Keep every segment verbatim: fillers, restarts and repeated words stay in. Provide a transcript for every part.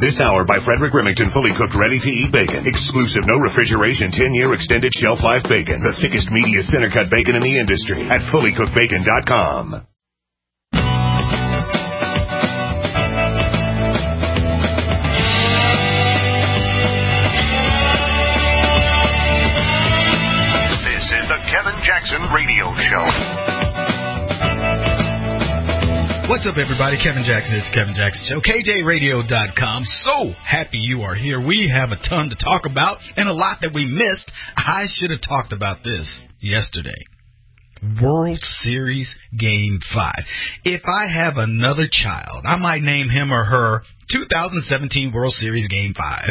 This hour by Frederick Remington, fully cooked, ready-to-eat bacon. Exclusive, no refrigeration, ten-year extended shelf life bacon. The thickest, meatiest, center-cut bacon in the industry at fully cooked bacon dot com. This is the Kevin Jackson Radio Show. What's up, everybody? Kevin Jackson. It's Kevin Jackson Show. K J radio dot com. So happy you are here. We have a ton to talk about and a lot that we missed. I should have talked about this yesterday. World Series Game five. If I have another child, I might name him or her two thousand seventeen World Series Game five.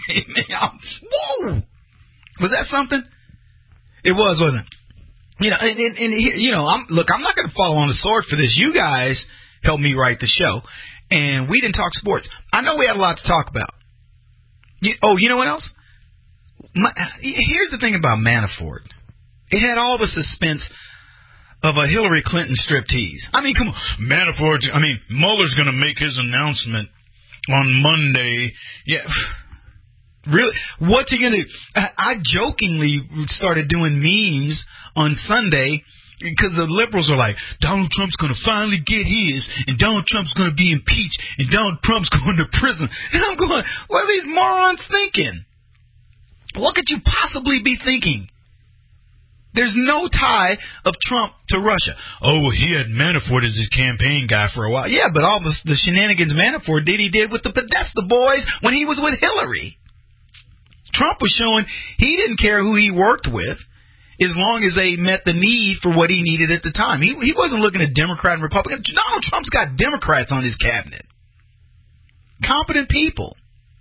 Whoa! Was that something? It was, wasn't it? You know, and, and, and you know, I'm, look, I'm not going to fall on the sword for this. You guys helped me write the show, and we didn't talk sports. I know we had a lot to talk about. You, oh, you know what else? My, here's the thing about Manafort. It had all the suspense of a Hillary Clinton striptease. I mean, come on. Manafort, I mean, Mueller's going to make his announcement on Monday. Yeah. Really? What's he going to do? I jokingly started doing memes on Sunday because the liberals are like, Donald Trump's going to finally get his, and Donald Trump's going to be impeached, and Donald Trump's going to prison. And I'm going, what are these morons thinking? What could you possibly be thinking? There's no tie of Trump to Russia. Oh, he had Manafort as his campaign guy for a while. Yeah, but all the, the shenanigans Manafort did, he did with the Podesta boys when he was with Hillary. Trump was showing he didn't care who he worked with as long as they met the need for what he needed at the time. He, he wasn't looking at Democrat and Republican. Donald Trump's got Democrats on his cabinet. Competent people.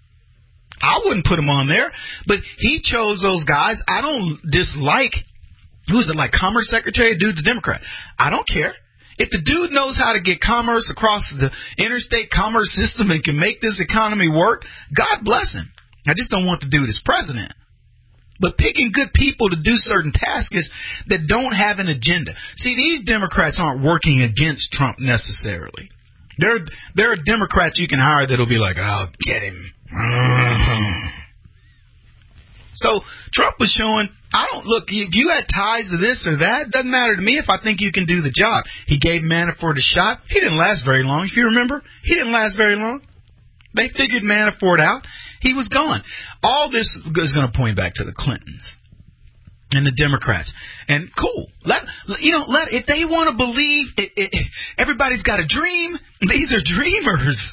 I wouldn't put him on there, but he chose those guys. I don't dislike, who's it, like Commerce Secretary? Dude's a Democrat. I don't care. If the dude knows how to get commerce across the interstate commerce system and can make this economy work, God bless him. I just don't want the dude as president. But picking good people to do certain tasks that don't have an agenda. See, these Democrats aren't working against Trump necessarily. There, there are Democrats you can hire that'll be like, I'll get him. So Trump was showing, I don't, look, if you had ties to this or that, it doesn't matter to me if I think you can do the job. He gave Manafort a shot. He didn't last very long. If you remember, he didn't last very long. They figured Manafort out. He was gone. All this is going to point back to the Clintons and the Democrats. And cool. Let you know. Let if they want to believe, it, it, everybody's got a dream. These are dreamers.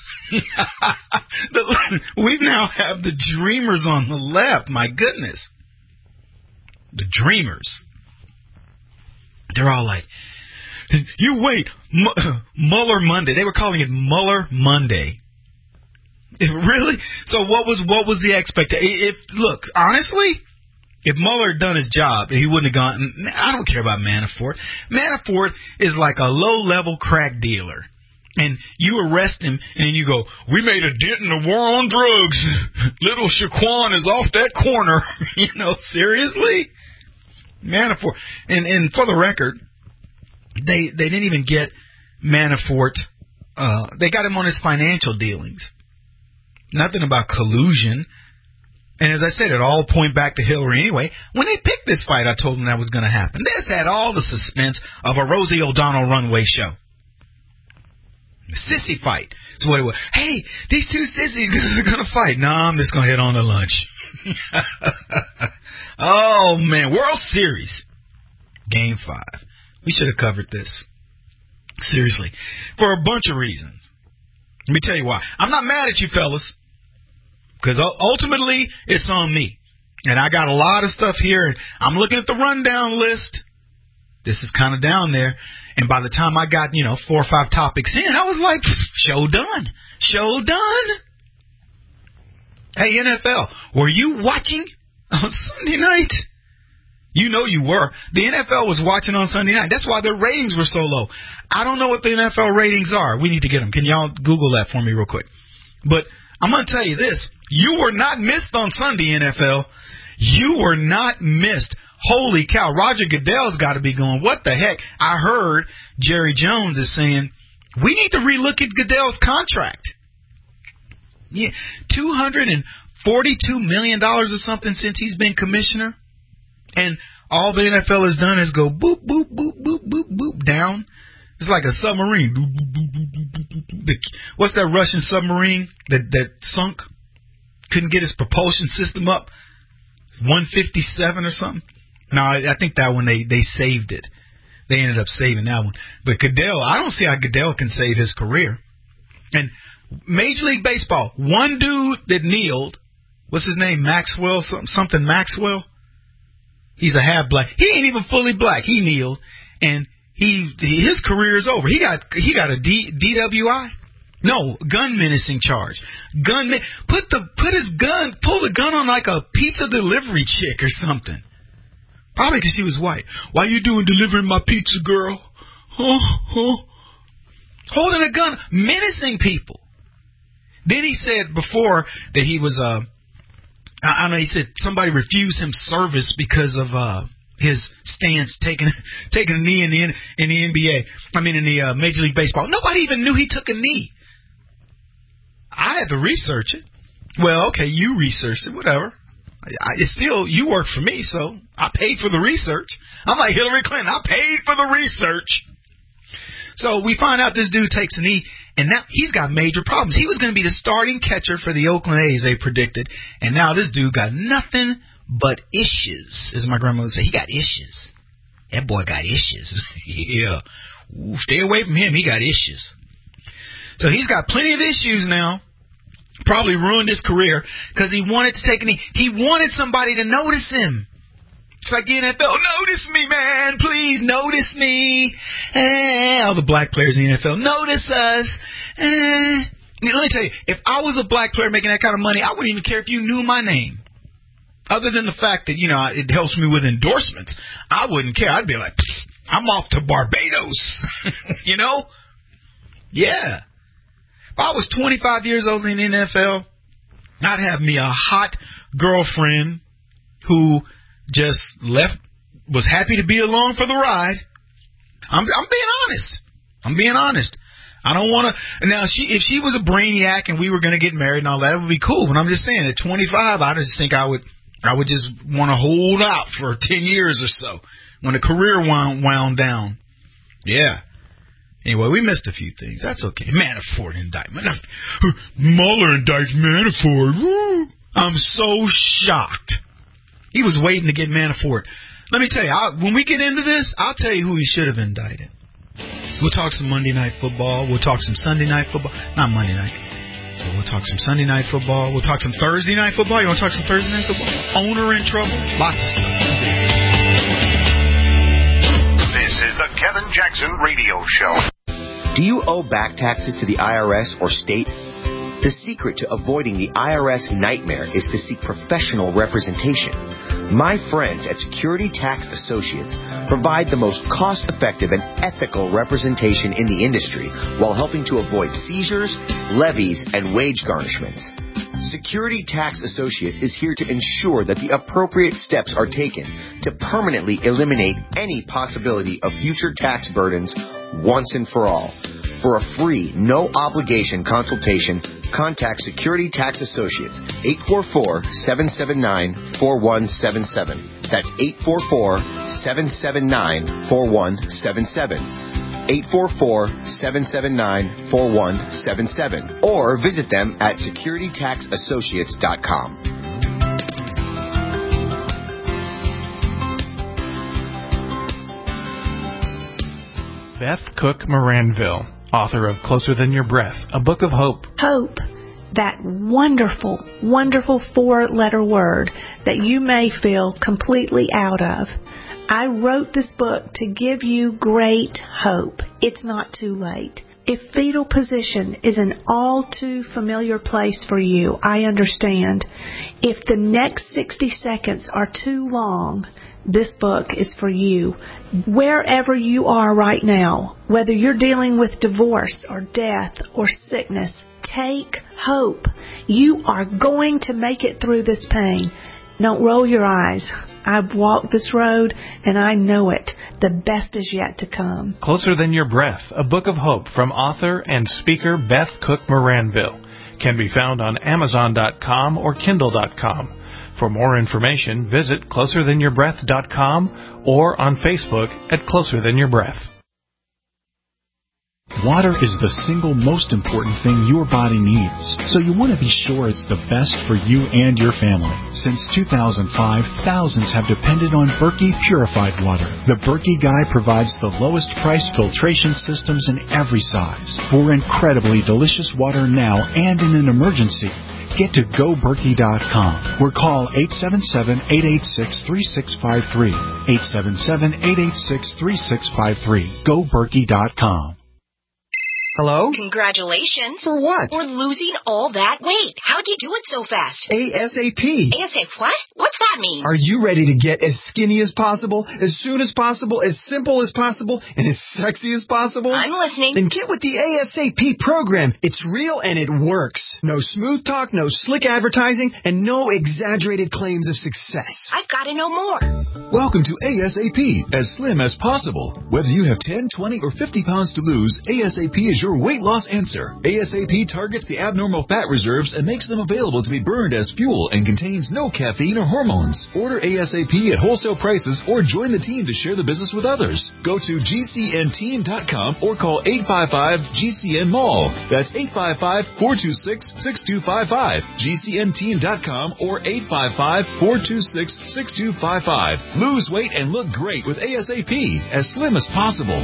We now have the dreamers on the left. My goodness, the dreamers. They're all like, you wait, M- Mueller Monday. They were calling it Mueller Monday. Really? So what was what was the expectation? If look, honestly, if Mueller had done his job, he wouldn't have gone. I don't care about Manafort. Manafort is like a low-level crack dealer, and you arrest him, and you go, "We made a dent in the war on drugs. Little Shaquan is off that corner." You know, seriously, Manafort. And and for the record, they they didn't even get Manafort. Uh, they got him on his financial dealings. Nothing about collusion. And as I said, it all point back to Hillary anyway. When they picked this fight, I told them that was going to happen. This had all the suspense of a Rosie O'Donnell runway show. A sissy fight. That's what it was. Hey, these two sissies are going to fight. No, I'm just going to head on to lunch. Oh, man. World Series. Game five. We should have covered this. Seriously. For a bunch of reasons. Let me tell you why. I'm not mad at you fellas, because ultimately it's on me. And I got a lot of stuff here, and I'm looking at the rundown list. This is kind of down there. And by the time I got, you know, four or five topics in, I was like, show done. Show done. Hey, N F L, were you watching on Sunday night? You know you were. The N F L was watching on Sunday night. That's why their ratings were so low. I don't know what the N F L ratings are. We need to get them. Can y'all Google that for me real quick? But I'm going to tell you this. You were not missed on Sunday, N F L. You were not missed. Holy cow. Roger Goodell's got to be going, what the heck? I heard Jerry Jones is saying, we need to relook at Goodell's contract. Yeah, two hundred forty-two million dollars or something since he's been commissioner. And all the N F L has done is go boop, boop, boop, boop, boop, boop, down. It's like a submarine. Boop, boop, boop, boop, boop, boop, boop. The, what's that Russian submarine that, that sunk? Couldn't get his propulsion system up? one fifty-seven or something? No, I, I think that one they, they saved it. They ended up saving that one. But Goodell, I don't see how Goodell can save his career. And Major League Baseball, one dude that kneeled, what's his name, Maxwell, something, something Maxwell? He's a half black. He ain't even fully black. He kneeled, and he his career is over. He got he got a D, DWI? No, gun menacing charge. Gun put the put his gun, pull the gun on like a pizza delivery chick or something. Probably because she was white. Why you doing delivering my pizza, girl? Huh? Huh? Holding a gun, menacing people. Then he said before that he was, uh, I, I know he said somebody refused him service because of uh, his stance taking taking a knee in the in the N B A. I mean in the uh, Major League Baseball. Nobody even knew he took a knee. I had to research it. Well, okay, you researched it, whatever. I, it's still, you work for me, so I paid for the research. I'm like Hillary Clinton. I paid for the research. So we find out this dude takes a knee, and now he's got major problems. He was going to be the starting catcher for the Oakland A's, they predicted, and now this dude got nothing but issues, as my grandmother would say. He got issues. That boy got issues. Yeah. Ooh, stay away from him. He got issues. So he's got plenty of issues now. Probably ruined his career because he wanted to take a knee. He wanted somebody to notice him. It's like the N F L, notice me, man, please notice me. Eh, all the black players in the N F L, notice us. Eh. Let me tell you, if I was a black player making that kind of money, I wouldn't even care if you knew my name. Other than the fact that, you know, it helps me with endorsements, I wouldn't care. I'd be like, I'm off to Barbados, you know? Yeah. If I was twenty-five years old in the N F L, I'd have me a hot girlfriend who just left, was happy to be along for the ride. I'm, I'm being honest. I'm being honest. I don't want to. Now, she, if she was a brainiac and we were going to get married and all that, it would be cool. But I'm just saying, at twenty-five, I just think I would, I would just want to hold out for ten years or so when the career wound, wound down. Yeah. Anyway, we missed a few things. That's okay. Manafort indictment. Mueller indicts Manafort. Woo. I'm so shocked. He was waiting to get Manafort. Let me tell you, I'll, when we get into this, I'll tell you who he should have indicted. We'll talk some Monday Night Football. We'll talk some Sunday Night Football. Not Monday night. But we'll talk some Sunday Night Football. We'll talk some Thursday Night Football. You want to talk some Thursday Night Football? Owner in trouble. Lots of stuff. This is the Kevin Jackson Radio Show. Do you owe back taxes to the I R S or state? The secret to avoiding the I R S nightmare is to seek professional representation. My friends at Security Tax Associates provide the most cost-effective and ethical representation in the industry while helping to avoid seizures, levies, and wage garnishments. Security Tax Associates is here to ensure that the appropriate steps are taken to permanently eliminate any possibility of future tax burdens once and for all. For a free, no-obligation consultation, contact Security Tax Associates, eight four four, seven seven nine, four one seven seven. That's eight four four, seven seven nine, four one seven seven. eight four four, seven seven nine, four one seven seven. Or visit them at security tax associates dot com. Beth Cook Moranville, author of Closer Than Your Breath, a book of hope. Hope, that wonderful, wonderful four-letter word that you may feel completely out of. I wrote this book to give you great hope. It's not too late. If fetal position is an all too familiar place for you, I understand. If the next sixty seconds are too long, this book is for you. Wherever you are right now, whether you're dealing with divorce or death or sickness, take hope. You are going to make it through this pain. Don't roll your eyes. I've walked this road and I know it. The best is yet to come. Closer Than Your Breath, a book of hope from author and speaker Beth Cook Moranville. can be found on Amazon dot com or Kindle dot com. For more information, visit closer than your breath dot com or on Facebook at Closer Than Your Breath. Water is the single most important thing your body needs, so you want to be sure it's the best for you and your family. Since two thousand five, thousands have depended on Berkey Purified Water. The Berkey Guy provides the lowest price filtration systems in every size for incredibly delicious water now and in an emergency. Get to go berkey dot com or call eight seven seven, eight eight six, three six five three. eight seven seven, eight eight six, three six five three. go berkey dot com. Hello? Congratulations. For what? For losing all that weight. How'd you do it so fast? ASAP. ASAP what? What's that mean? Are you ready to get as skinny as possible, as soon as possible, as simple as possible, and as sexy as possible? I'm listening. Then get with the ASAP program. It's real and it works. No smooth talk, no slick advertising, and no exaggerated claims of success. I've got to know more. Welcome to ASAP, as slim as possible. Whether you have ten, twenty, or fifty pounds to lose, ASAP is your weight loss answer. ASAP targets the abnormal fat reserves and makes them available to be burned as fuel and contains no caffeine or hormones. Order ASAP at wholesale prices or join the team to share the business with others. Go to G C N team dot com or call eight five five G C N mall. That's eight five five, four two six, six two five five. G C N team dot com or eight five five, four two six, six two five five. Lose weight and look great with ASAP, as slim as possible.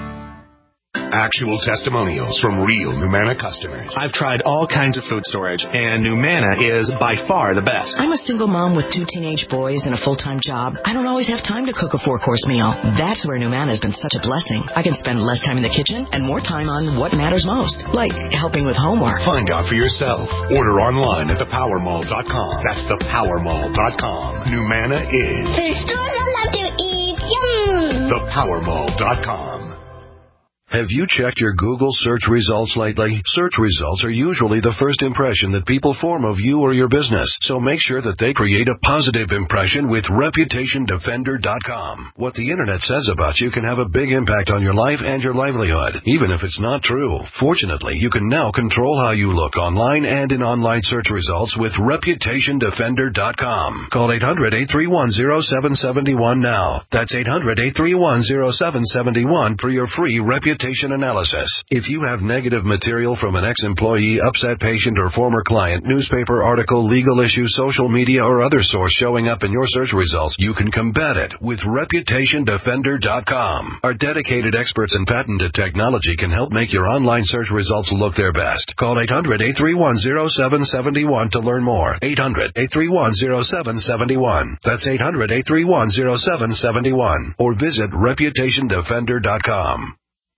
Actual testimonials from real Numanna customers. I've tried all kinds of food storage, and Numanna is by far the best. I'm a single mom with two teenage boys and a full-time job. I don't always have time to cook a four-course meal. That's where Numanna has been such a blessing. I can spend less time in the kitchen and more time on what matters most, like helping with homework. Find out for yourself. Order online at the power mall dot com. That's the power mall dot com. Numanna is food stores I love to eat. Yum! the power mall dot com. Have you checked your Google search results lately? Search results are usually the first impression that people form of you or your business, so make sure that they create a positive impression with reputation defender dot com. What the internet says about you can have a big impact on your life and your livelihood, even if it's not true. Fortunately, you can now control how you look online and in online search results with reputation defender dot com. Call eight hundred, eight three one, zero seven seven one now. That's eight hundred, eight three one, zero seven seven one for your free reputation analysis. If you have negative material from an ex-employee, upset patient, or former client, newspaper article, legal issue, social media, or other source showing up in your search results, you can combat it with reputation defender dot com. Our dedicated experts in patented technology can help make your online search results look their best. Call eight hundred, eight three one, zero seven seven one to learn more. eight hundred, eight three one, zero seven seven one. That's eight hundred, eight three one, zero seven seven one. Or visit reputation defender dot com.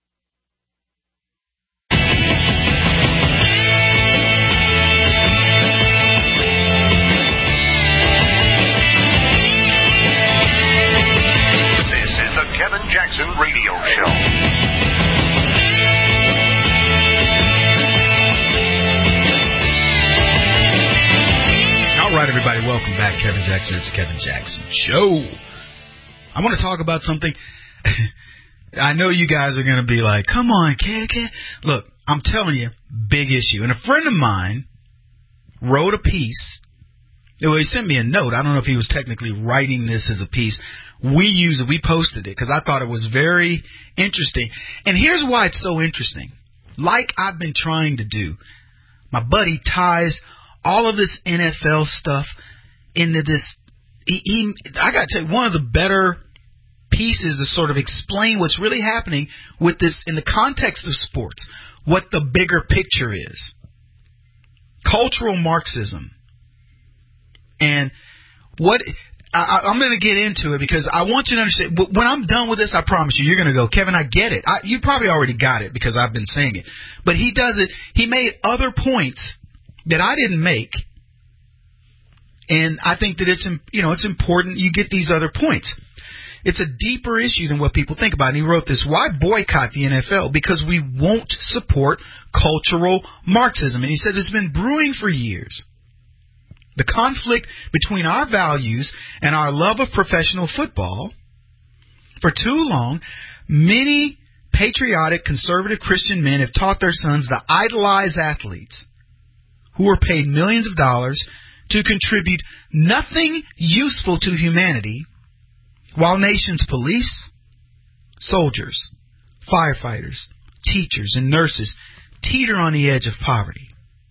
Kevin Jackson Radio Show. All right, everybody, welcome back. Kevin Jackson, it's Kevin Jackson Show. I want to talk about something. I know you guys are going to be like, come on, Kev, Kev. Look, I'm telling you, big issue. And a friend of mine wrote a piece. Well, he sent me a note. I don't know if he was technically writing this as a piece. We use it. We posted it because I thought it was very interesting. And here's why it's so interesting. Like I've been trying to do, my buddy ties all of this N F L stuff into this. He, he, I got to tell you, one of the better pieces to sort of explain what's really happening with this in the context of sports, what the bigger picture is. Cultural Marxism. And what... I, I'm going to get into it because I want you to understand. When I'm done with this, I promise you, you're going to go, Kevin, I get it. I, you probably already got it because I've been saying it. But he does it. He made other points that I didn't make. And I think that it's, you know, it's important you get these other points. It's a deeper issue than what people think about. And he wrote this, why boycott the N F L? Because we won't support cultural Marxism. And he says it's been brewing for years. The conflict between our values and our love of professional football. For too long, many patriotic, conservative Christian men have taught their sons to idolize athletes who are paid millions of dollars to contribute nothing useful to humanity, while nations' police, soldiers, firefighters, teachers, and nurses teeter on the edge of poverty.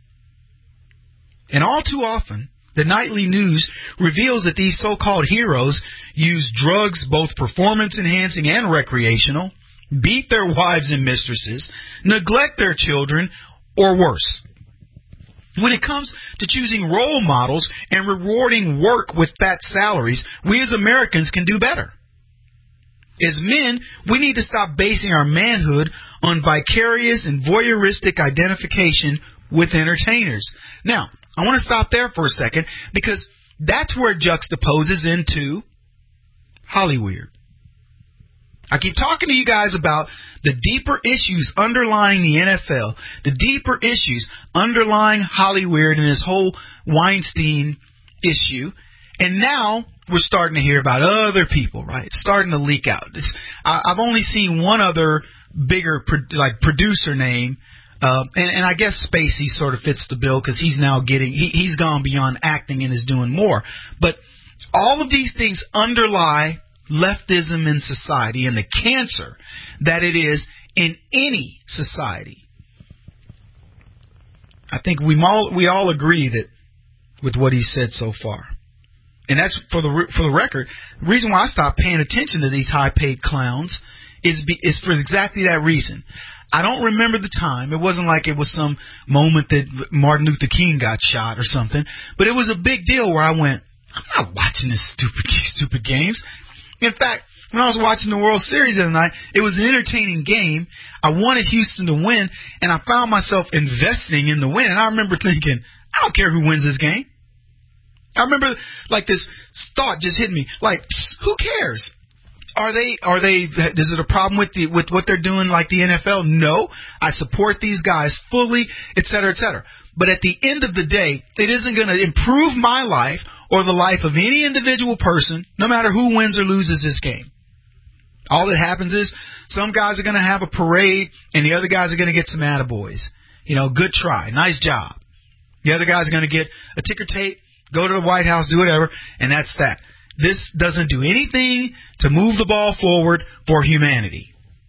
And all too often, the nightly news reveals that these so-called heroes use drugs, both performance-enhancing and recreational, beat their wives and mistresses, neglect their children, or worse. When it comes to choosing role models and rewarding work with fat salaries, we as Americans can do better. As men, we need to stop basing our manhood on vicarious and voyeuristic identification with entertainers. Now, I want to stop there for a second because that's where it juxtaposes into Hollyweird. I keep talking to you guys about the deeper issues underlying the N F L, the deeper issues underlying Hollyweird and this whole Weinstein issue, and now we're starting to hear about other people, right? It's starting to leak out. It's, I, I've only seen one other bigger pro, like producer name, uh, and, and I guess Spacey sort of fits the bill because he's now getting he, he's gone beyond acting and is doing more. But all of these things underlie leftism in society and the cancer that it is in any society. I think we all we all agree that with what he said so far. And that's for the for the record. The reason why I stopped paying attention to these high-paid clowns is be, is for exactly that reason. I don't remember the time. It wasn't like it was some moment that Martin Luther King got shot or something. But it was a big deal where I went, I'm not watching this stupid stupid games. In fact, when I was watching the World Series the other night, it was an entertaining game. I wanted Houston to win, and I found myself investing in the win. And I remember thinking, I don't care who wins this game. I remember, like, this thought just hit me. Like, who cares? Are they, are they, is it a problem with the, with what they're doing like the N F L? No. I support these guys fully, et cetera, et cetera. But at the end of the day, it isn't going to improve my life or the life of any individual person, no matter who wins or loses this game. All that happens is some guys are going to have a parade and the other guys are going to get some attaboys. You know, good try. Nice job. The other guys are going to get a ticker tape, go to the White House, do whatever, and that's that. This doesn't do anything to move the ball forward for humanity,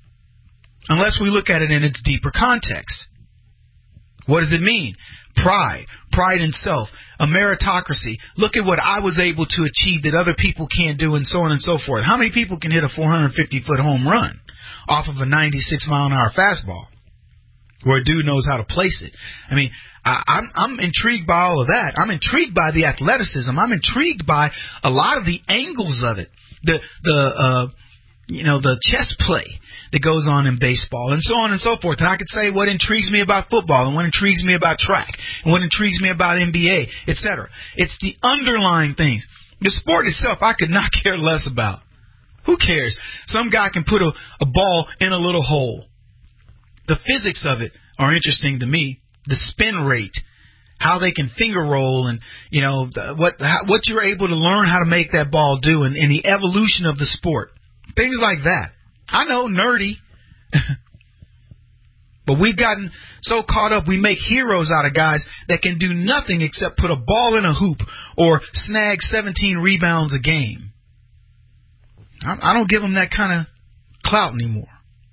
unless we look at it in its deeper context. What does it mean? Pride, pride in self, a meritocracy. Look at what I was able to achieve that other people can't do, and so on and so forth. How many people can hit a four hundred fifty foot home run off of a ninety-six mile an hour fastball where a dude knows how to place it? I mean, I, I'm, I'm intrigued by all of that. I'm intrigued by the athleticism. I'm intrigued by a lot of the angles of it. The, the, uh, you know, the chess play that goes on in baseball and so on and so forth. And I could say what intrigues me about football and what intrigues me about track and what intrigues me about N B A, et cetera. It's the underlying things. The sport itself, I could not care less about. Who cares? Some guy can put a, a ball in a little hole. The physics of it are interesting to me. The spin rate, how they can finger roll, and you know what how, what you're able to learn how to make that ball do, and, and the evolution of the sport, things like that. I know, nerdy, but we've gotten so caught up. We make heroes out of guys that can do nothing except put a ball in a hoop or snag seventeen rebounds a game. I, I don't give them that kind of clout anymore.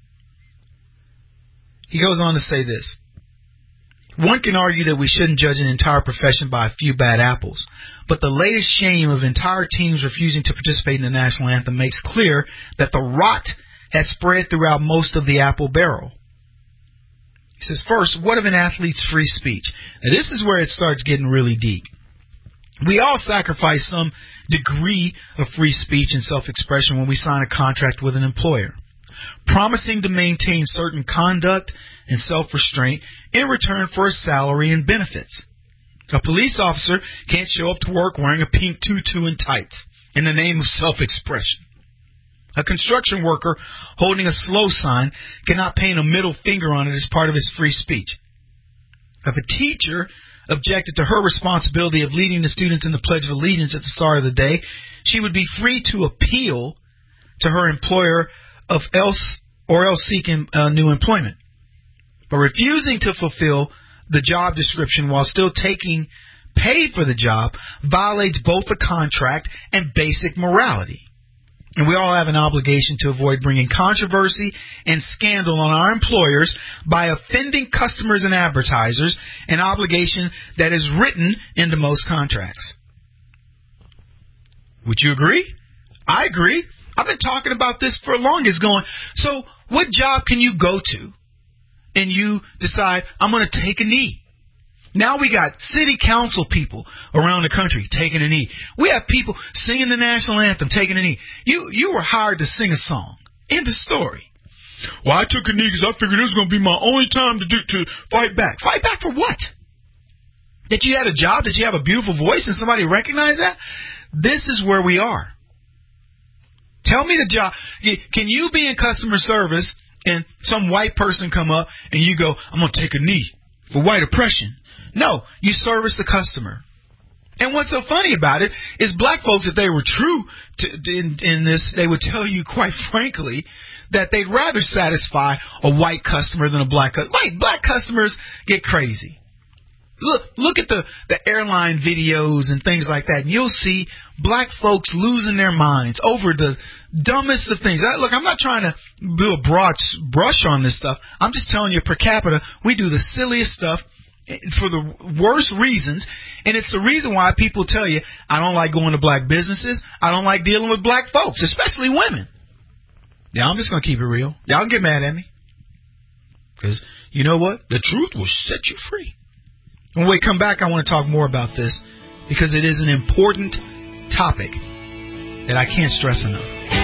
He goes on to say this. One can argue that we shouldn't judge an entire profession by a few bad apples, but the latest shame of entire teams refusing to participate in the national anthem makes clear that the rot has spread throughout most of the apple barrel. He says, first, what of an athlete's free speech? Now, this is where it starts getting really deep. We all sacrifice some degree of free speech and self-expression when we sign a contract with an employer, promising to maintain certain conduct and self-restraint in return for a salary and benefits. A police officer can't show up to work wearing a pink tutu and tights in the name of self-expression. A construction worker holding a slow sign cannot paint a middle finger on it as part of his free speech. If a teacher objected to her responsibility of leading the students in the Pledge of Allegiance at the start of the day, she would be free to appeal to her employer of else or else seeking uh, new employment. But refusing to fulfill the job description while still taking pay for the job violates both the contract and basic morality. And we all have an obligation to avoid bringing controversy and scandal on our employers by offending customers and advertisers, an obligation that is written into most contracts. Would you agree? I agree. I've been talking about this for long. It's going, so what job can you go to and you decide, I'm going to take a knee? Now we got city council people around the country taking a knee. We have people singing the national anthem, taking a knee. You you were hired to sing a song. End of story. Well, I took a knee because I figured it was going to be my only time to do to fight back. Fight back for what? That you had a job, that you have a beautiful voice, and somebody recognized that? This is where we are. Tell me the job. Can you be in customer service and some white person come up and you go, I'm going to take a knee for white oppression? No, you service the customer. And what's so funny about it is black folks, if they were true to, in, in this, they would tell you, quite frankly, that they'd rather satisfy a white customer than a black customer. White, black customers get crazy. Look, look at the, the airline videos and things like that, and you'll see black folks losing their minds over the dumbest of things. Look, I'm not trying to do a broad brush on this stuff. I'm just telling you, per capita, we do the silliest stuff for the worst reasons, and it's the reason why people tell you, I don't like going to black businesses, I don't like dealing with black folks, especially women. Yeah, I'm just going to keep it real. Y'all can get mad at me. Because you know what? The truth will set you free. When we come back, I want to talk more about this because it is an important topic that I can't stress enough.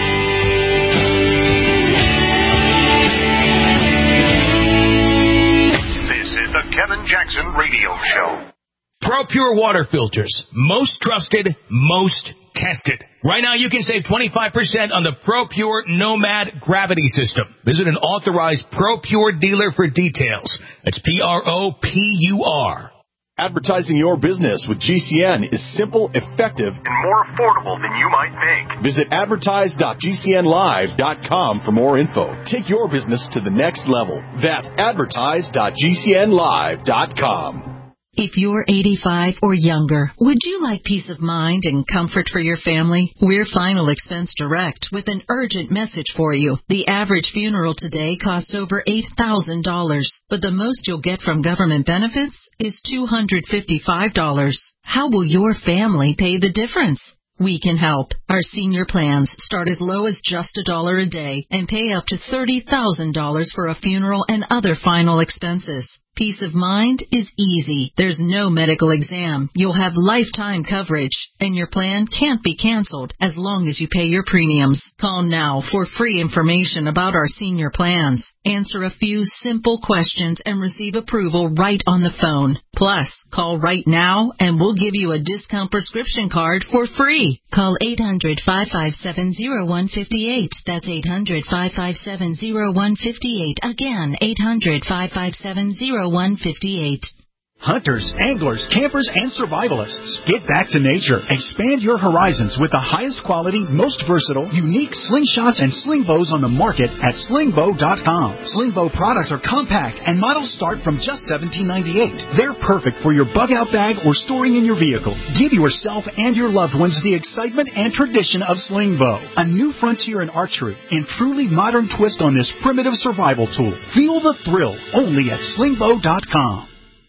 This is the Kevin Jackson Radio Show. ProPure water filters. Most trusted, most tested. Right now you can save twenty-five percent on the ProPure Nomad Gravity System. Visit an authorized ProPure dealer for details. That's P R O P U R. Advertising your business with G C N is simple, effective, and more affordable than you might think. Visit advertise dot G C N live dot com for more info. Take your business to the next level. That's advertise dot G C N live dot com. If you're eighty-five or younger, would you like peace of mind and comfort for your family? We're Final Expense Direct with an urgent message for you. The average funeral today costs over eight thousand dollars, but the most you'll get from government benefits is two hundred fifty-five dollars. How will your family pay the difference? We can help. Our senior plans start as low as just a dollar a day and pay up to thirty thousand dollars for a funeral and other final expenses. Peace of mind is easy. There's no medical exam. You'll have lifetime coverage, and your plan can't be canceled as long as you pay your premiums. Call now for free information about our senior plans. Answer a few simple questions and receive approval right on the phone. Plus, call right now and we'll give you a discount prescription card for free. Call eight hundred, five five seven, zero one five eight. That's eight hundred, five five seven, zero one five eight. Again, eight hundred, five five seven, zero one five eight. Hunters, anglers, campers, and survivalists. Get back to nature. Expand your horizons with the highest quality, most versatile, unique slingshots and sling bows on the market at sling bow dot com. Sling bow products are compact and models start from just seventeen ninety-eight. They're perfect for your bug out bag or storing in your vehicle. Give yourself and your loved ones the excitement and tradition of sling bow. A new frontier in archery and truly modern twist on this primitive survival tool. Feel the thrill only at sling bow dot com.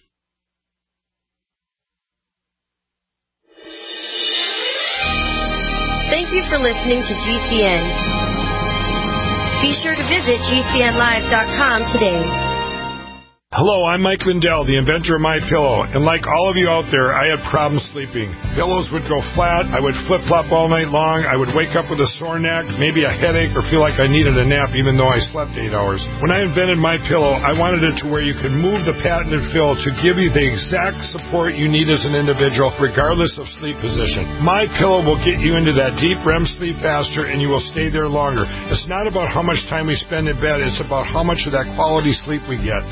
Thank you for listening to G C N. Be sure to visit G C N live dot com today. Hello, I'm Mike Lindell, the inventor of MyPillow, and like all of you out there, I had problems sleeping. Pillows would go flat, I would flip-flop all night long, I would wake up with a sore neck, maybe a headache, or feel like I needed a nap even though I slept eight hours. When I invented MyPillow, I wanted it to where you could move the patented fill to give you the exact support you need as an individual, regardless of sleep position. MyPillow will get you into that deep R E M sleep faster, and you will stay there longer. It's not about how much time we spend in bed, it's about how much of that quality sleep we get. I do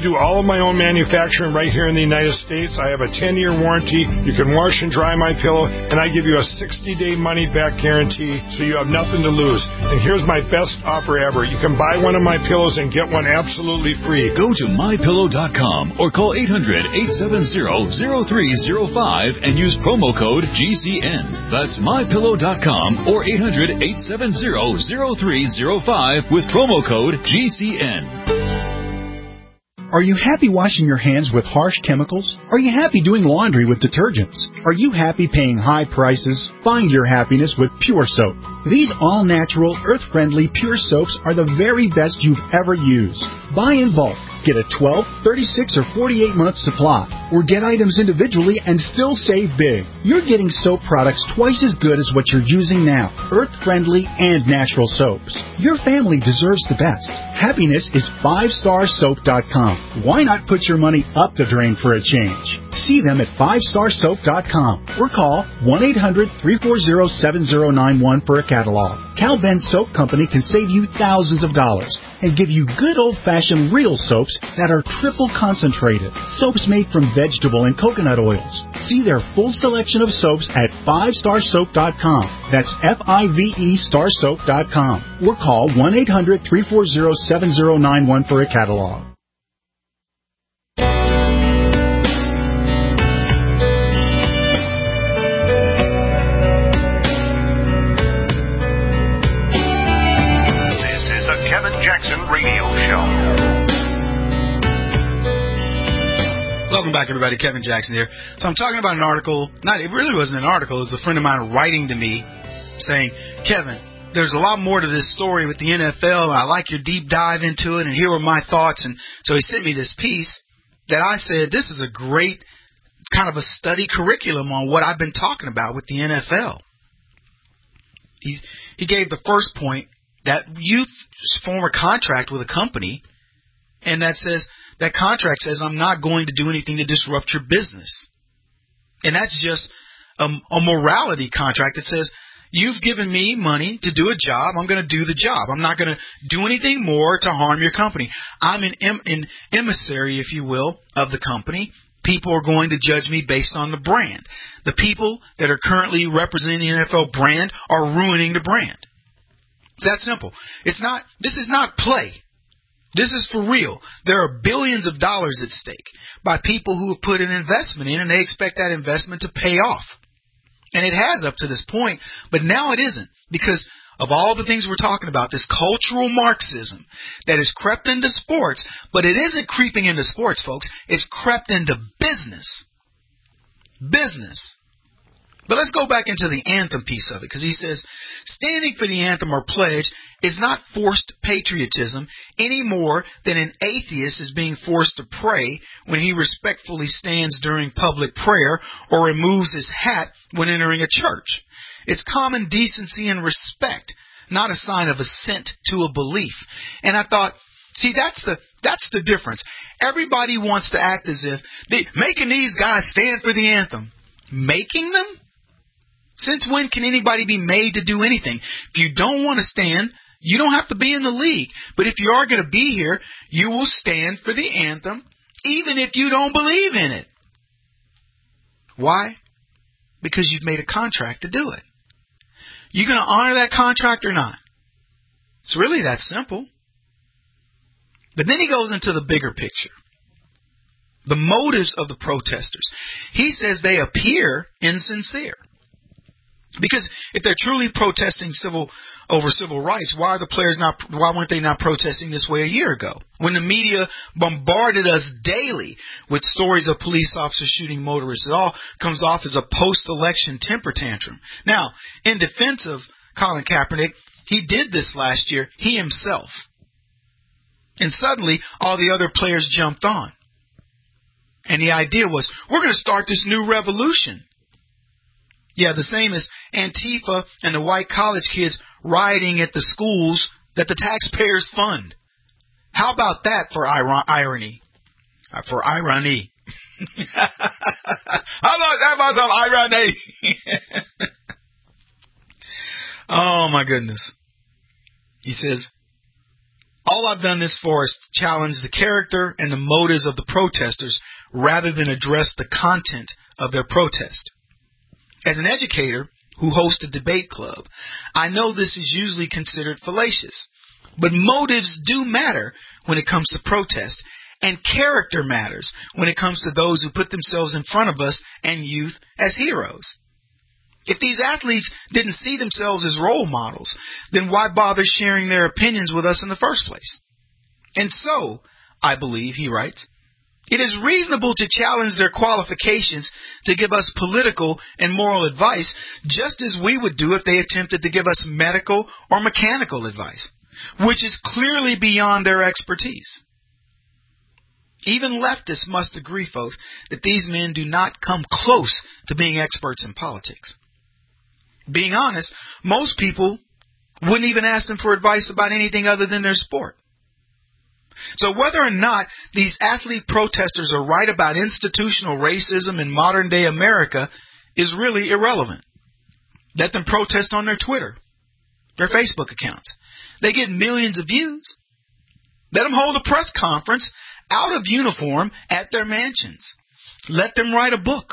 do all of my own manufacturing right here in the United States. I have a ten-year warranty. You can wash and dry my pillow, and I give you a sixty-day money-back guarantee, so you have nothing to lose. And here's my best offer ever. You can buy one of my pillows and get one absolutely free. Go to my pillow dot com or call eight hundred, eight seven zero, zero three zero five and use promo code G C N. That's my pillow dot com or eight hundred, eight seven zero, zero three zero five with promo code G C N. Are you happy washing your hands with harsh chemicals? Are you happy doing laundry with detergents? Are you happy paying high prices? Find your happiness with Pure Soap. These all-natural, earth-friendly Pure Soaps are the very best you've ever used. Buy in bulk. Get a twelve, thirty-six, or forty-eight month supply, or get items individually and still save big. You're getting soap products twice as good as what you're using now, earth-friendly and natural soaps. Your family deserves the best. Happiness is five star soap dot com. Why not put your money up the drain for a change? See them at five star soap dot com or call one eight hundred, three four zero, seven zero nine one for a catalog. Cal Ben Soap Company can save you thousands of dollars and give you good old-fashioned real soaps that are triple concentrated. Soaps made from vegetable and coconut oils. See their full selection of soaps at five star soap dot com. That's F I V E star soap dot com. Or call one eight hundred, three four zero, seven zero nine one for a catalog. Radio Show. Welcome back, everybody. Kevin Jackson here. So I'm talking about an article. Not, it really wasn't an article. It was a friend of mine writing to me saying, Kevin, there's a lot more to this story with the N F L. I like your deep dive into it, and here were my thoughts. And so he sent me this piece that I said, this is a great kind of a study curriculum on what I've been talking about with the N F L. He, he gave the first point, that you form a contract with a company, and that says that contract says I'm not going to do anything to disrupt your business. And that's just a, a morality contract that says you've given me money to do a job. I'm going to do the job. I'm not going to do anything more to harm your company. I'm an, em, an emissary, if you will, of the company. People are going to judge me based on the brand. The people that are currently representing the N F L brand are ruining the brand. It's that simple. It's not, this is not play. This is for real. There are billions of dollars at stake by people who have put an investment in, and they expect that investment to pay off. And it has up to this point, but now it isn't, because of all the things we're talking about, this cultural Marxism that has crept into sports, but it isn't creeping into sports, folks. It's crept into business. Business. But let's go back into the anthem piece of it, because he says, standing for the anthem or pledge is not forced patriotism any more than an atheist is being forced to pray when he respectfully stands during public prayer or removes his hat when entering a church. It's common decency and respect, not a sign of assent to a belief. And I thought, see, that's the that's the difference. Everybody wants to act as if they making these guys stand for the anthem. Making them? Since when can anybody be made to do anything? If you don't want to stand, you don't have to be in the league. But if you are going to be here, you will stand for the anthem, even if you don't believe in it. Why? Because you've made a contract to do it. You going to honor that contract or not? It's really that simple. But then he goes into the bigger picture. The motives of the protesters. He says they appear insincere. Because if they're truly protesting civil over civil rights, why are the players not? Why weren't they not protesting this way a year ago? When the media bombarded us daily with stories of police officers shooting motorists, it all comes off as a post-election temper tantrum. Now, in defense of Colin Kaepernick, he did this last year, he himself. And suddenly, all the other players jumped on. And the idea was, we're going to start this new revolution. Yeah, the same as Antifa and the white college kids rioting at the schools that the taxpayers fund. How about that for irony? Uh, for irony. How about that for some irony? Oh, my goodness. He says, All I've done this for is challenge the character and the motives of the protesters rather than address the content of their protest. As an educator who hosts a debate club, I know this is usually considered fallacious. But motives do matter when it comes to protest, and character matters when it comes to those who put themselves in front of us and youth as heroes. If these athletes didn't see themselves as role models, then why bother sharing their opinions with us in the first place? And so, I believe, he writes, it is reasonable to challenge their qualifications to give us political and moral advice, just as we would do if they attempted to give us medical or mechanical advice, which is clearly beyond their expertise. Even leftists must agree, folks, that these men do not come close to being experts in politics. Being honest, most people wouldn't even ask them for advice about anything other than their sport. So whether or not these athlete protesters are right about institutional racism in modern-day America is really irrelevant. Let them protest on their Twitter, their Facebook accounts. They get millions of views. Let them hold a press conference out of uniform at their mansions. Let them write a book.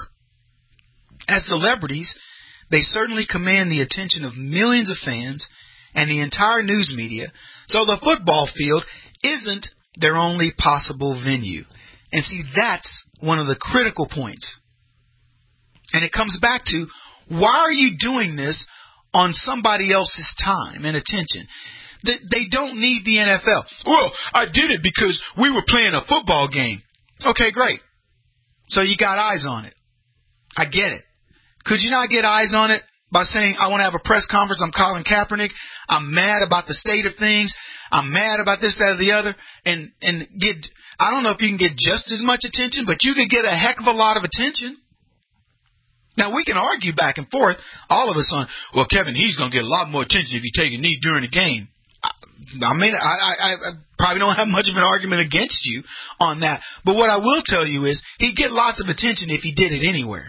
As celebrities, they certainly command the attention of millions of fans and the entire news media, so the football field isn't their only possible venue. And see, that's one of the critical points. And it comes back to, why are you doing this on somebody else's time and attention? They don't need the N F L. Well, I did it because we were playing a football game. Okay, great. So you got eyes on it. I get it. Could you not get eyes on it by saying, I want to have a press conference, I'm Colin Kaepernick, I'm mad about the state of things, I'm mad about this, that, or the other, and, and get, I don't know if you can get just as much attention, but you can get a heck of a lot of attention. Now, we can argue back and forth, all of us on, well, Kevin, he's going to get a lot more attention if you take a knee during the game. I mean, I, I, I probably don't have much of an argument against you on that. But what I will tell you is he'd get lots of attention if he did it anywhere.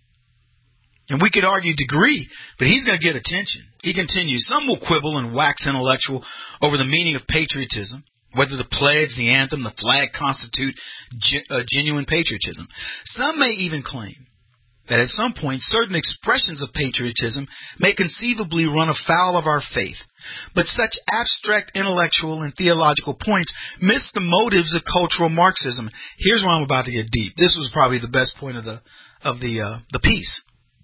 And we could argue degree, but he's going to get attention. He continues, some will quibble and wax intellectual over the meaning of patriotism, whether the pledge, the anthem, the flag constitute ge- uh, genuine patriotism. Some may even claim that at some point certain expressions of patriotism may conceivably run afoul of our faith. But such abstract intellectual and theological points miss the motives of cultural Marxism. Here's where I'm about to get deep. This was probably the best point of the of the uh, the piece.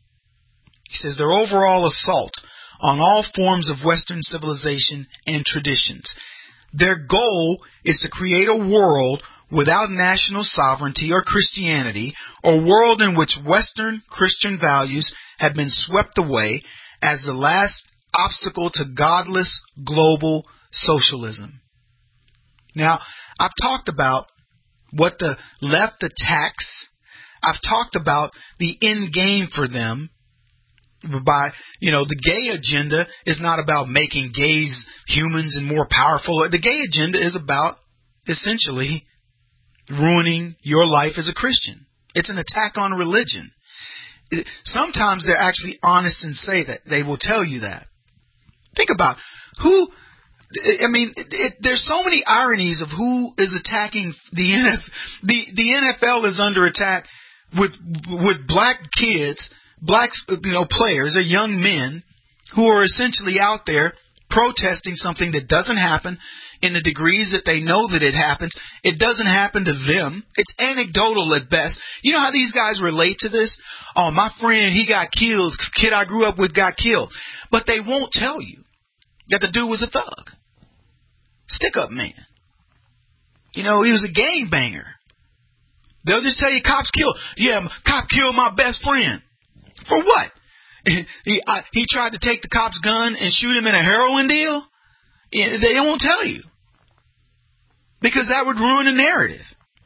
He says their overall assault on all forms of Western civilization and traditions. Their goal is to create a world without national sovereignty or Christianity, or a world in which Western Christian values have been swept away as the last obstacle to godless global socialism. Now, I've talked about what the left attacks. I've talked about the end game for them. By, you know, the gay agenda is not about making gays humans and more powerful. The gay agenda is about essentially ruining your life as a Christian. It's an attack on religion. It, sometimes they're actually honest and say that. They will tell you that. Think about who, I mean, it, it, there's so many ironies of who is attacking the N F L. The, the N F L is under attack with with black kids, black you know, players, or young men who are essentially out there protesting something that doesn't happen in the degrees that they know that it happens. It doesn't happen to them. It's anecdotal at best. You know how these guys relate to this? Oh, my friend, he got killed. Kid I grew up with got killed. But they won't tell you that the dude was a thug. Stick-up man. You know, he was a gangbanger. They'll just tell you cops killed. Yeah, cop killed my best friend. For what? He I, he tried to take the cop's gun and shoot him in a heroin deal? They won't tell you. Because that would ruin the narrative.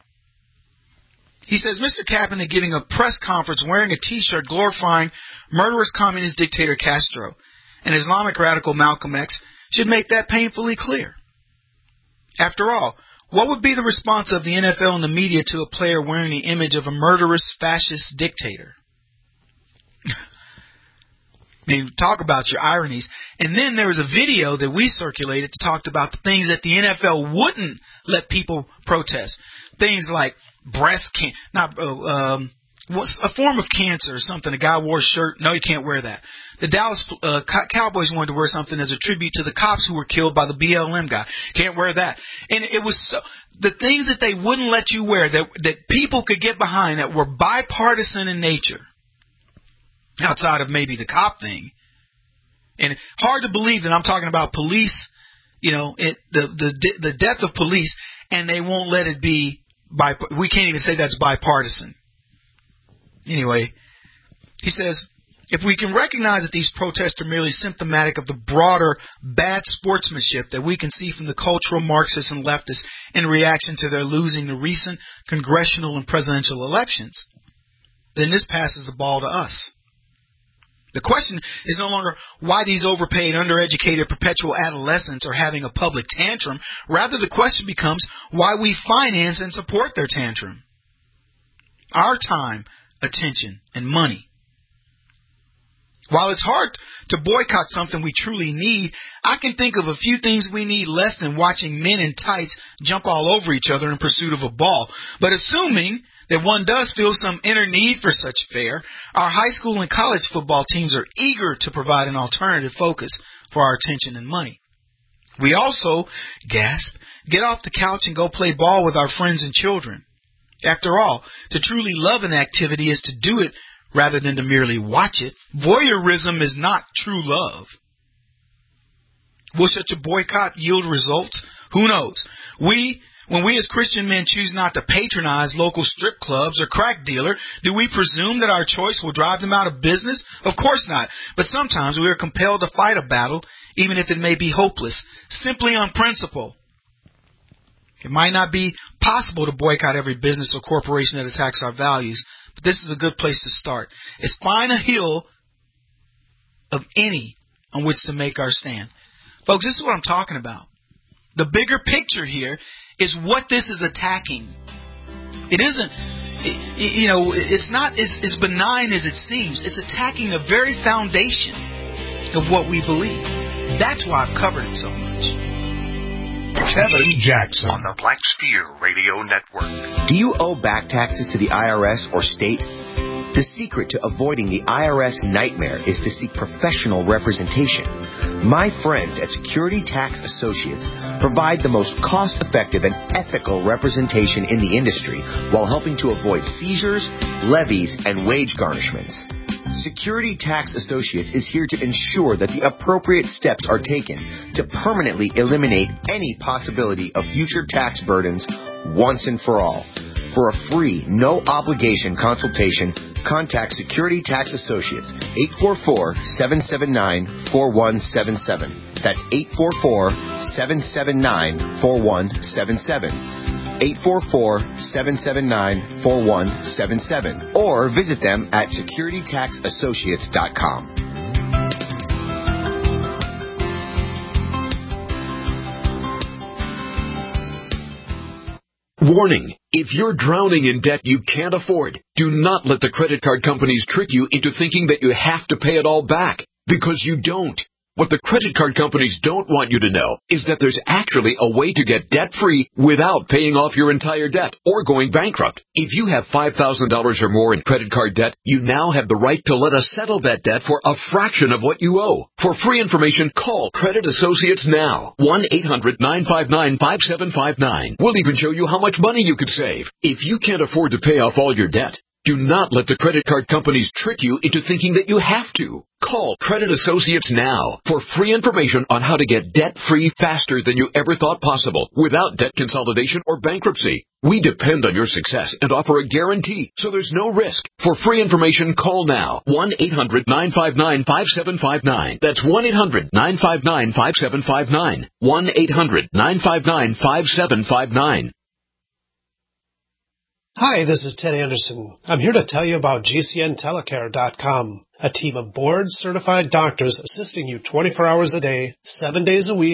He says, Mister Kaepernick giving a press conference wearing a T-shirt glorifying murderous communist dictator Castro and Islamic radical Malcolm X should make that painfully clear. After all, what would be the response of the N F L and the media to a player wearing the image of a murderous fascist dictator? and talk about your ironies. And then there was a video that we circulated that talked about the things that the N F L wouldn't let people protest. Things like breast cancer, not uh, um, a form of cancer or something. A guy wore a shirt. No, you can't wear that. The Dallas uh, Cowboys wanted to wear something as a tribute to the cops who were killed by the B L M guy. Can't wear that. And it was so, the things that they wouldn't let you wear that that people could get behind that were bipartisan in nature, outside of maybe the cop thing. And hard to believe that I'm talking about police, you know, it, the the the death of police, and they won't let it be by. We can't even say that's bipartisan. Anyway, he says, if we can recognize that these protests are merely symptomatic of the broader bad sportsmanship that we can see from the cultural Marxists and leftists in reaction to their losing the recent congressional and presidential elections, then this passes the ball to us. The question is no longer why these overpaid, undereducated, perpetual adolescents are having a public tantrum. Rather, the question becomes why we finance and support their tantrum. Our time, attention, and money. While it's hard to boycott something we truly need, I can think of a few things we need less than watching men in tights jump all over each other in pursuit of a ball. But assuming that one does feel some inner need for such fare, our high school and college football teams are eager to provide an alternative focus for our attention and money. We also, gasp, get off the couch and go play ball with our friends and children. After all, to truly love an activity is to do it rather than to merely watch it. Voyeurism is not true love. Will such a boycott yield results? Who knows? We, when we as Christian men choose not to patronize local strip clubs or crack dealer, do we presume that our choice will drive them out of business? Of course not. But sometimes we are compelled to fight a battle, even if it may be hopeless, simply on principle. It might not be possible to boycott every business or corporation that attacks our values, but this is a good place to start. It's find a hill of any on which to make our stand. Folks, this is what I'm talking about. The bigger picture here is what this is attacking. It isn't, you know, it's not as, as benign as it seems. It's attacking the very foundation of what we believe. That's why I've covered it so much. Kevin Jackson on the Black Steer Radio Network. Do you owe back taxes to the I R S or state? The secret to avoiding the I R S nightmare is to seek professional representation. My friends at Security Tax Associates provide the most cost-effective and ethical representation in the industry while helping to avoid seizures, levies, and wage garnishments. Security Tax Associates is here to ensure that the appropriate steps are taken to permanently eliminate any possibility of future tax burdens once and for all. For a free, no-obligation consultation, contact Security Tax Associates, eight four four, seven seven nine, four one seven seven. That's eight four four, seven seven nine, four one seven seven. eight four four, seven seven nine, four one seven seven. Or visit them at security tax associates dot com. Warning. If you're drowning in debt you can't afford, do not let the credit card companies trick you into thinking that you have to pay it all back, because you don't. What the credit card companies don't want you to know is that there's actually a way to get debt-free without paying off your entire debt or going bankrupt. If you have five thousand dollars or more in credit card debt, you now have the right to let us settle that debt for a fraction of what you owe. For free information, call Credit Associates now. one eight hundred, nine five nine, five seven five nine. We'll even show you how much money you could save. If you can't afford to pay off all your debt, do not let the credit card companies trick you into thinking that you have to. Call Credit Associates now for free information on how to get debt-free faster than you ever thought possible without debt consolidation or bankruptcy. We depend on your success and offer a guarantee, so there's no risk. For free information, call now. one eight hundred, nine five nine, five seven five nine. That's one eight hundred, nine five nine, five seven five nine. one eight hundred, nine five nine, five seven five nine. Hi, this is Ted Anderson. I'm here to tell you about G C N telecare dot com, a team of board-certified doctors assisting you twenty-four hours a day, seven days a week,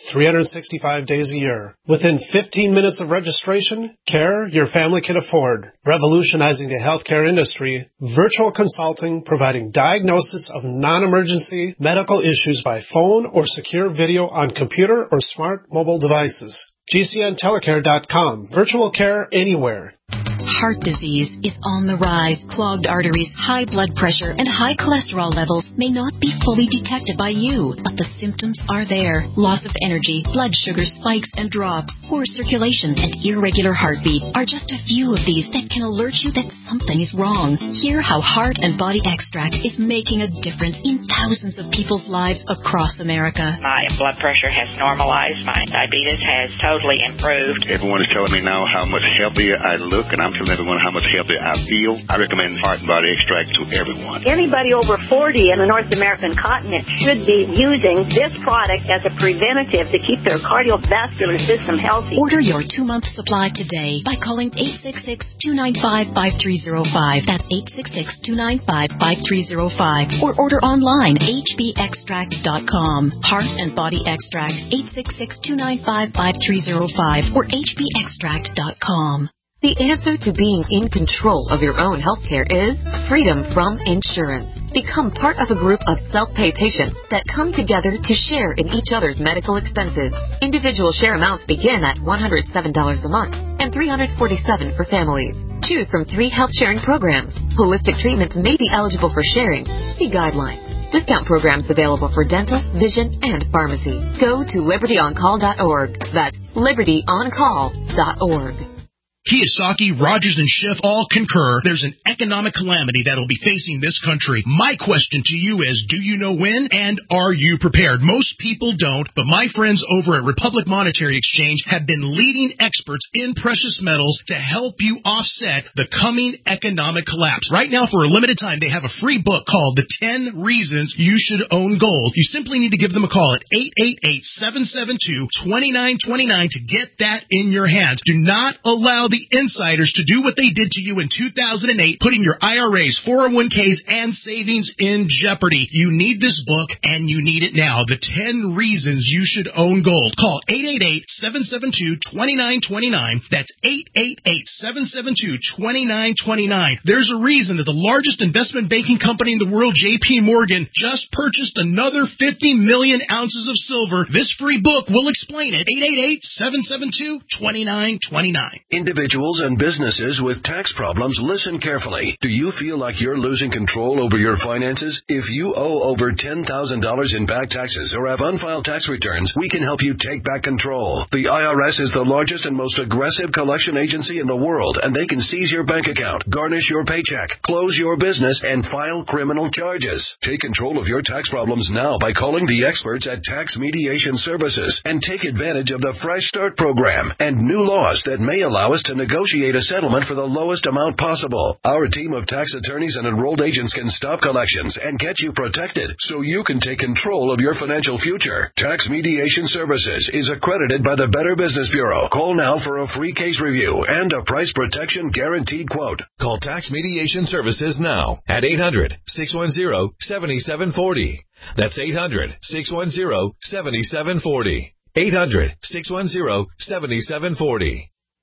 three hundred sixty-five days a year. Within fifteen minutes of registration, care your family can afford. Revolutionizing the healthcare industry, virtual consulting providing diagnosis of non-emergency medical issues by phone or secure video on computer or smart mobile devices. G C N telecare dot com. Virtual care anywhere. Heart disease is on the rise. Clogged arteries, high blood pressure, and high cholesterol levels may not be fully detected by you, but the symptoms are there. Loss of energy, blood sugar spikes and drops, poor circulation, and irregular heartbeat are just a few of these that can alert you that something is wrong. Hear how Heart and Body Extract is making a difference in thousands of people's lives across America. My blood pressure has normalized. My diabetes has totally improved. Everyone is telling me now how much healthier I look, and I'm telling everyone how much healthier I feel. I recommend Heart and Body Extract to everyone. Anybody over forty in the North American continent should be using this product as a preventative to keep their cardiovascular system healthy. Order your two-month supply today by calling eight six six, two nine five, five three zero five. That's eight six six, two nine five, five three zero five. Or order online, h b extract dot com. Heart and Body Extract, eight six six, two nine five, five three zero five or h b extract dot com. The answer to being in control of your own healthcare is freedom from insurance. Become part of a group of self-pay patients that come together to share in each other's medical expenses. Individual share amounts begin at one hundred seven dollars a month and three hundred forty-seven dollars for families. Choose from three health sharing programs. Holistic treatments may be eligible for sharing. See guidelines. Discount programs available for dental, vision, and pharmacy. Go to liberty on call dot org. That's liberty on call dot org. Kiyosaki, Rogers, and Schiff all concur there's an economic calamity that will be facing this country. My question to you is, do you know when, and are you prepared? Most people don't, but my friends over at Republic Monetary Exchange have been leading experts in precious metals to help you offset the coming economic collapse. Right now, for a limited time, they have a free book called The ten Reasons You Should Own Gold. You simply need to give them a call at eight eight eight, seven seven two, two nine two nine to get that in your hands. Do not allow the The insiders to do what they did to you in two thousand eight, putting your I R As, four oh one k's, and savings in jeopardy. You need this book, and you need it now. The ten Reasons You Should Own Gold. Call eight eight eight, seven seven two, two nine two nine. That's eight eight eight, seven seven two, two nine two nine. There's a reason that the largest investment banking company in the world, J P Morgan, just purchased another fifty million ounces of silver. This free book will explain it. eight eight eight, seven seven two, two nine two nine. Individuals and businesses with tax problems, listen carefully. Do you feel like you're losing control over your finances? If you owe over ten thousand dollars in back taxes or have unfiled tax returns, we can help you take back control. The I R S is the largest and most aggressive collection agency in the world, and they can seize your bank account, garnish your paycheck, close your business, and file criminal charges. Take control of your tax problems now by calling the experts at Tax Mediation Services and take advantage of the Fresh Start program and new laws that may allow us to negotiate a settlement for the lowest amount possible. Our team of tax attorneys and enrolled agents can stop collections and get you protected so you can take control of your financial future. Tax Mediation Services is accredited by the Better Business Bureau. Call now for a free case review and a price protection guaranteed quote. Call Tax Mediation Services now at eight hundred, six one zero, seven seven four zero. That's eight hundred, six one zero, seven seven four zero. eight hundred, six one zero, seven seven four zero.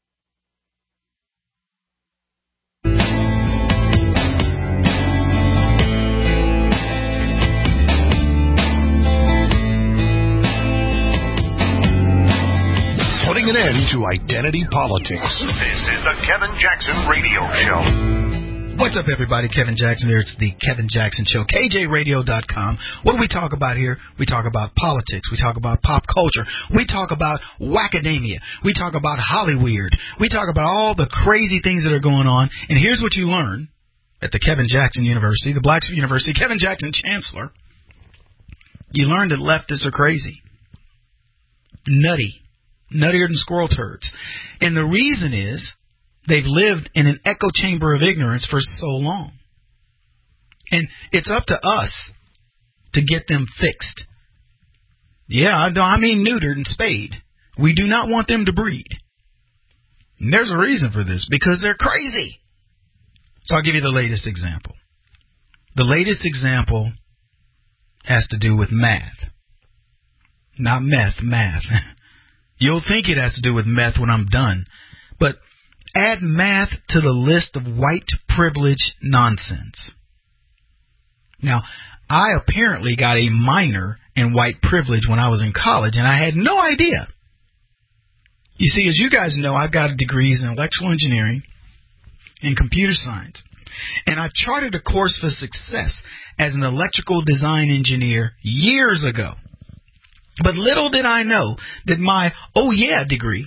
Putting an end to identity politics. This is the Kevin Jackson Radio Show. What's up, everybody? Kevin Jackson here. It's the Kevin Jackson Show. K J radio dot com. What do we talk about here? We talk about politics. We talk about pop culture. We talk about wackademia. We talk about Hollyweird. We talk about all the crazy things that are going on. And here's what you learn at the Kevin Jackson University, the Blacksburg University, Kevin Jackson Chancellor. You learn that leftists are crazy. Nutty. Nuttier than squirrel turds. And the reason is they've lived in an echo chamber of ignorance for so long. And it's up to us to get them fixed. Yeah, I mean neutered and spayed. We do not want them to breed. And there's a reason for this, because they're crazy. So I'll give you the latest example. The latest example has to do with math. Not meth, math. You'll think it has to do with meth when I'm done. But add math to the list of white privilege nonsense. Now, I apparently got a minor in white privilege when I was in college, and I had no idea. You see, as you guys know, I've got degrees in electrical engineering and computer science. And I charted a course for success as an electrical design engineer years ago. But little did I know that my oh yeah degree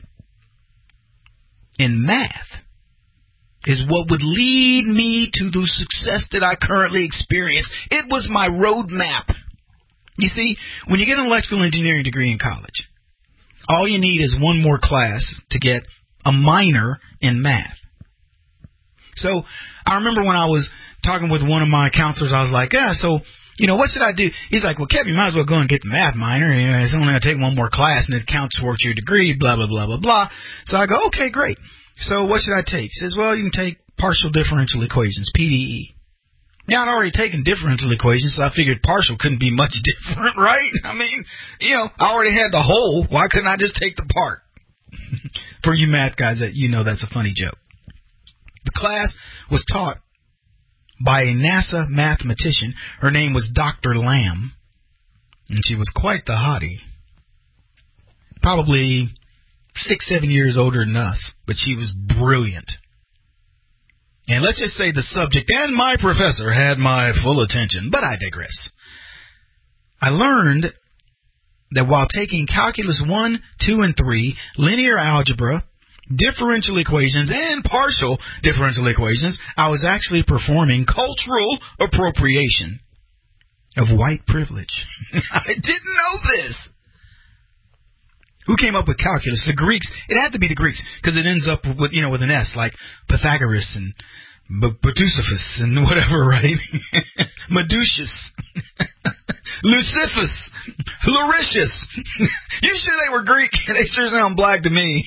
in math is what would lead me to the success that I currently experience. It was my roadmap. You see, when you get an electrical engineering degree in college, all you need is one more class to get a minor in math. So I remember when I was talking with one of my counselors, I was like, yeah, so, you know, what should I do? He's like, well, Kev, you might as well go and get the math minor. You know, it's only going to take one more class, and it counts towards your degree, blah, blah, blah, blah, blah. So I go, okay, great. So what should I take? He says, well, you can take partial differential equations, P D E. Now, I'd already taken differential equations, so I figured partial couldn't be much different, right? I mean, you know, I already had the whole. Why couldn't I just take the part? For you math guys, that you know that's a funny joke. The class was taught by a NASA mathematician. Her name was Doctor Lamb, and she was quite the hottie. Probably six, seven years older than us, but she was brilliant. And let's just say the subject and my professor had my full attention, but I digress. I learned that while taking Calculus one, two, and three, linear algebra, differential equations, and partial differential equations, I was actually performing cultural appropriation of white privilege. I didn't know this. Who came up with calculus? The Greeks. It had to be the Greeks because it ends up with, you know, with an S, like Pythagoras and Batusiphus and whatever, right? Medusius, Luciphus, Loricius. You sure they were Greek? They sure sound black to me.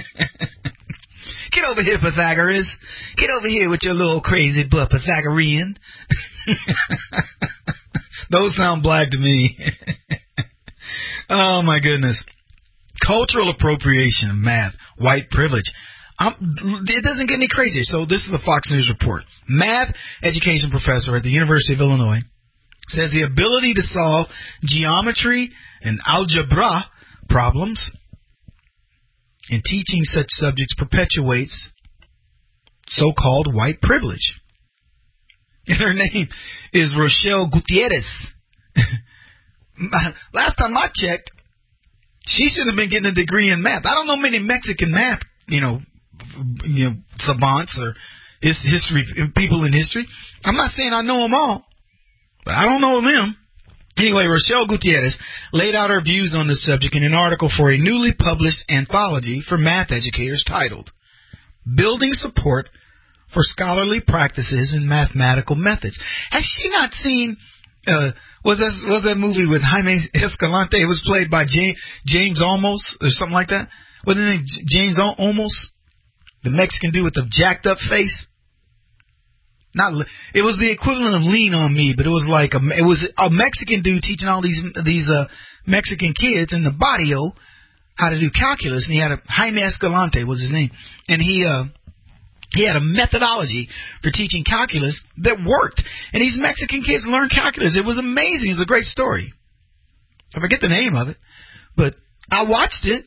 Get over here, Pythagoras. Get over here with your little crazy butt, Pythagorean. Those sound black to me. Oh, my goodness. Cultural appropriation of math, white privilege. Um, it doesn't get any crazier. So this is the Fox News report. Math education professor at the University of Illinois says the ability to solve geometry and algebra problems in teaching such subjects perpetuates so-called white privilege. And her name is Rochelle Gutierrez. Last time I checked, she should have been getting a degree in math. I don't know many Mexican math, you know, you know, savants or his history people in history. I'm not saying I know them all, but I don't know them. Anyway, Rochelle Gutierrez laid out her views on this subject in an article for a newly published anthology for math educators titled "Building Support for Scholarly Practices in Mathematical Methods." Has she not seen? Uh, was that was that movie with Jaime Escalante? It was played by James, James Olmos or something like that. What's his name? James Olmos, the Mexican dude with the jacked up face. Not it was the equivalent of Lean on Me, but it was like a, it was a Mexican dude teaching all these these uh, Mexican kids in the barrio how to do calculus, and he had a Jaime Escalante was his name, and he uh. He had a methodology for teaching calculus that worked. And these Mexican kids learned calculus. It was amazing. It's a great story. I forget the name of it. But I watched it.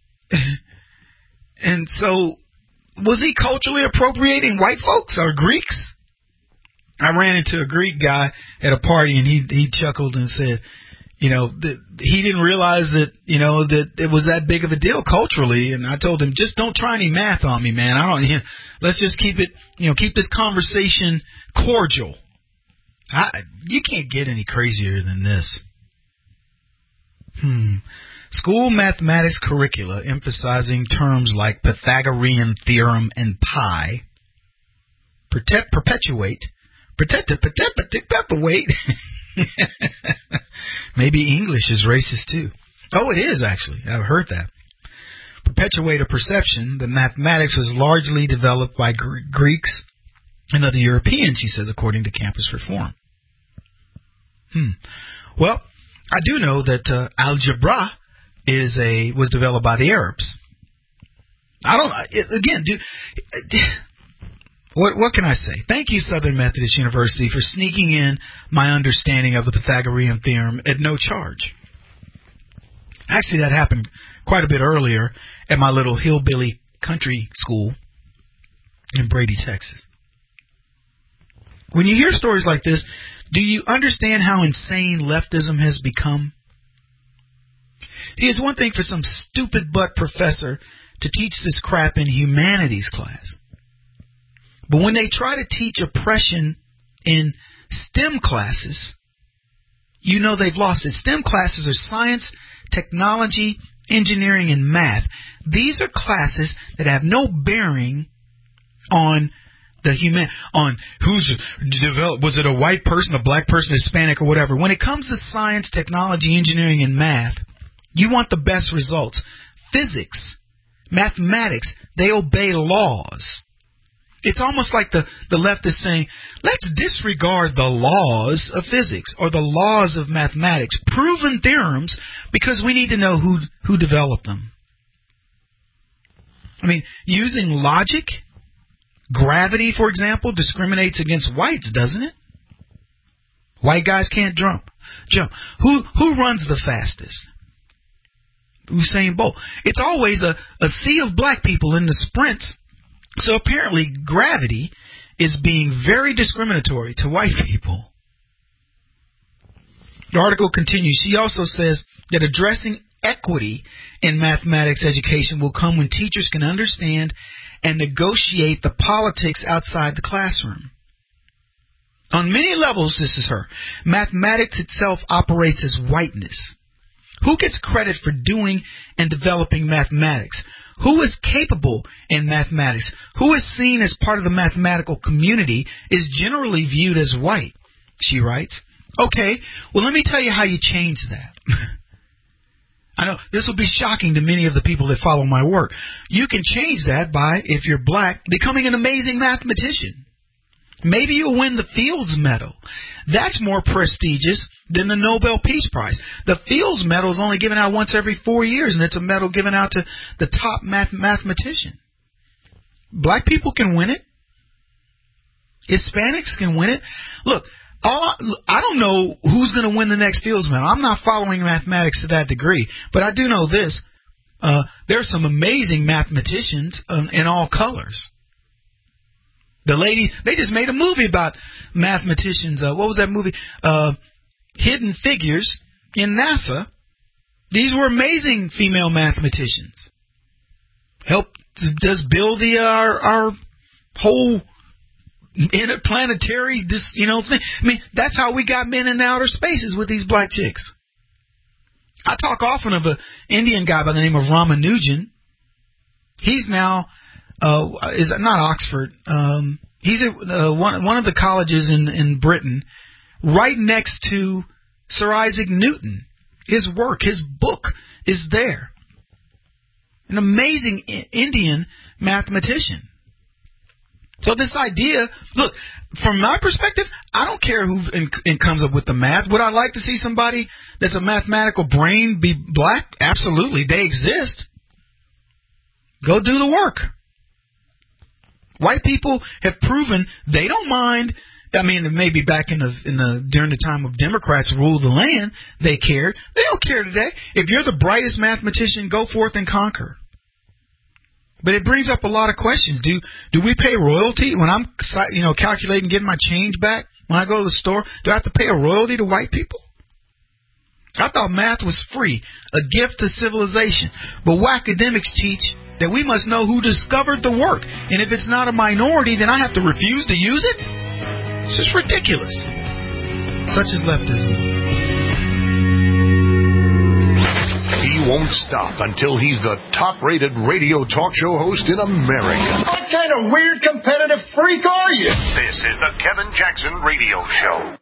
And so, was he culturally appropriating white folks or Greeks? I ran into a Greek guy at a party, and he he chuckled and said, you know, that he didn't realize that, you know, that it was that big of a deal culturally. And I told him, just don't try any math on me, man. I don't, you know, let's just keep it, you know, keep this conversation cordial. I, you can't get any crazier than this. Hmm. School mathematics curricula emphasizing terms like Pythagorean theorem and pi protect, perpetuate, protect, protect, perpetuate. Maybe English is racist too. Oh, it is actually. I've heard that. Perpetuate a perception that mathematics was largely developed by Gre- Greeks and other Europeans, she says, according to Campus Reform. Hmm. Well, I do know that uh, algebra is a was developed by the Arabs. I don't again. Do, what what can I say? Thank you, Southern Methodist University, for sneaking in my understanding of the Pythagorean theorem at no charge. Actually, that happened quite a bit earlier at my little hillbilly country school in Brady, Texas. When you hear stories like this, do you understand how insane leftism has become? See, it's one thing for some stupid butt professor to teach this crap in humanities class. But when they try to teach oppression in STEM classes, you know they've lost it. STEM classes are science, technology, engineering, and math. These are classes that have no bearing on the human, on who's developed, was it a white person, a black person, Hispanic, or whatever. When it comes to science, technology, engineering, and math, you want the best results. Physics, mathematics, they obey laws. It's almost like the, the left is saying, let's disregard the laws of physics or the laws of mathematics, proven theorems, because we need to know who who developed them. I mean, using logic, gravity, for example, discriminates against whites, doesn't it? White guys can't jump. Jump. Who who runs the fastest? Usain Bolt. It's always a, a sea of black people in the sprints. So apparently gravity is being very discriminatory to white people. The article continues. She also says that addressing equity in mathematics education will come when teachers can understand and negotiate the politics outside the classroom. On many levels, this is her, mathematics itself operates as whiteness. Who gets credit for doing and developing mathematics? Who is capable in mathematics? Who is seen as part of the mathematical community is generally viewed as white, she writes. Okay, well, let me tell you how you change that. I know this will be shocking to many of the people that follow my work. You can change that by, if you're black, becoming an amazing mathematician. Maybe you'll win the Fields Medal. That's more prestigious than the Nobel Peace Prize. The Fields Medal is only given out once every four years, and it's a medal given out to the top math- mathematician. Black people can win it. Hispanics can win it. Look, all I, I don't know who's going to win the next Fields Medal. I'm not following mathematics to that degree, but I do know this. Uh, there are some amazing mathematicians um, in all colors. The lady, they just made a movie about mathematicians. Uh, what was that movie? Uh, Hidden Figures in NASA. These were amazing female mathematicians. Helped us build the uh, our, our whole interplanetary, this, you know, thing. I mean, that's how we got men in outer spaces with these black chicks. I talk often of an Indian guy by the name of Ramanujan. He's now. Uh, is not Oxford. Um, he's at uh, one one of the colleges in, in Britain, right next to Sir Isaac Newton. His work, his book is there. An amazing I- Indian mathematician. So this idea, look, from my perspective, I don't care who in, in comes up with the math. Would I like to see somebody that's a mathematical brain be black? Absolutely, they exist. Go do the work. White people have proven they don't mind. I mean, maybe back in the in the during the time of Democrats ruled the land, they cared. They don't care today. If you're the brightest mathematician, go forth and conquer. But it brings up a lot of questions. Do do we pay royalty when I'm you know calculating getting my change back when I go to the store? Do I have to pay a royalty to white people? I thought math was free, a gift to civilization. But academics teach that we must know who discovered the work. And if it's not a minority, then I have to refuse to use it? It's just ridiculous. Such is leftism. He won't stop until he's the top-rated radio talk show host in America. What kind of weird competitive freak are you? This is the Kevin Jackson Radio Show.